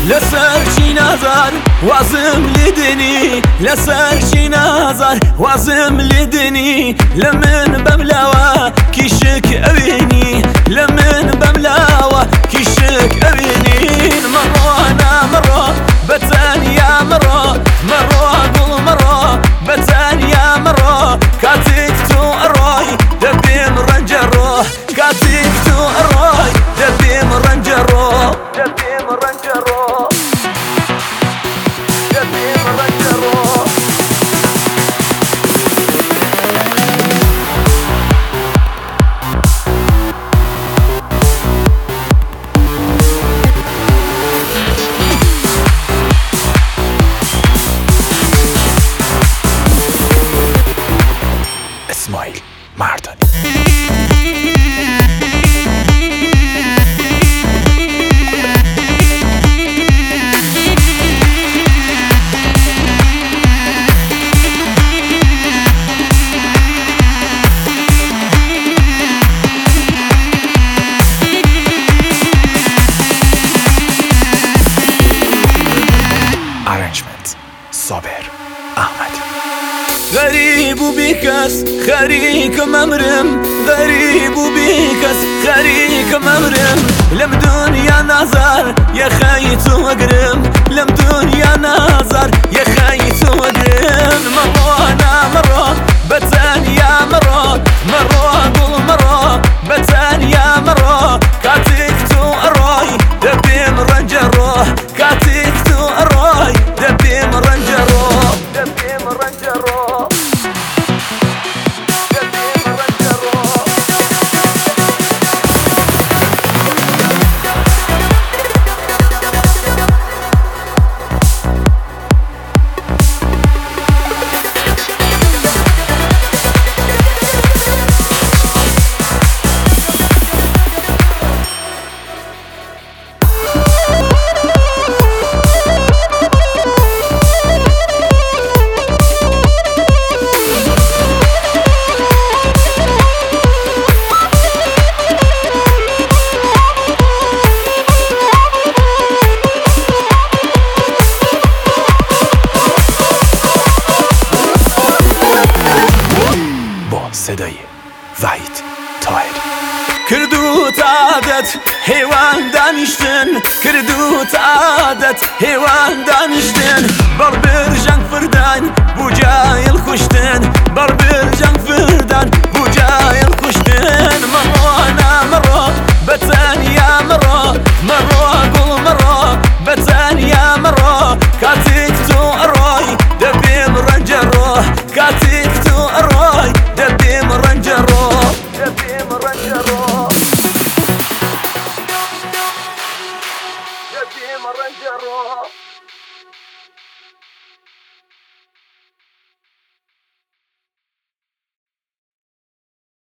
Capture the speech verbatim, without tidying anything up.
لسر چی نظر وازم لدني لسر چی نظر وازم لدني لمن بملاوة كيشك أبيني لمن بملاوة كيشك أبيني مرة أنا مرة بتانية مرة مرة قول مرة بتانية مرة كاتك تو أراي دبي مرنجرو كاتك تو أراي دبي مرنجرو دبي مرنجرو دبي مرنجرو اسماعیل مردانی. Arrangement صابر احمدی. غريب وبكس خريك ممرم غريب وبكس خريك ممرم لم دنيا نظر يا خيت وقرم لم دنيا نظر يا خيت وقرم مرة أنا مرة بتانية مرة مرة قول مرة بتانية مرة كاتك تو أراي دبي مرنجرو كاتك تو أراي دبي مرنجرو دبي مرنجرو صدای وحید طاهری. کردو عادت حیوان دانشتن کردو عادت حیوان دانشتن بربر جنگ فردان بوجای الخشتن بربر جنگ فردان بوجای الخشتن مرة أنا مرة بتانية مرة مرة قول مرة بتانية مرة كاتك تو أراي دبي مرنجرو كاتك تو أراي دبي مرنجرو دبي مرنجرو دبي مرنجرو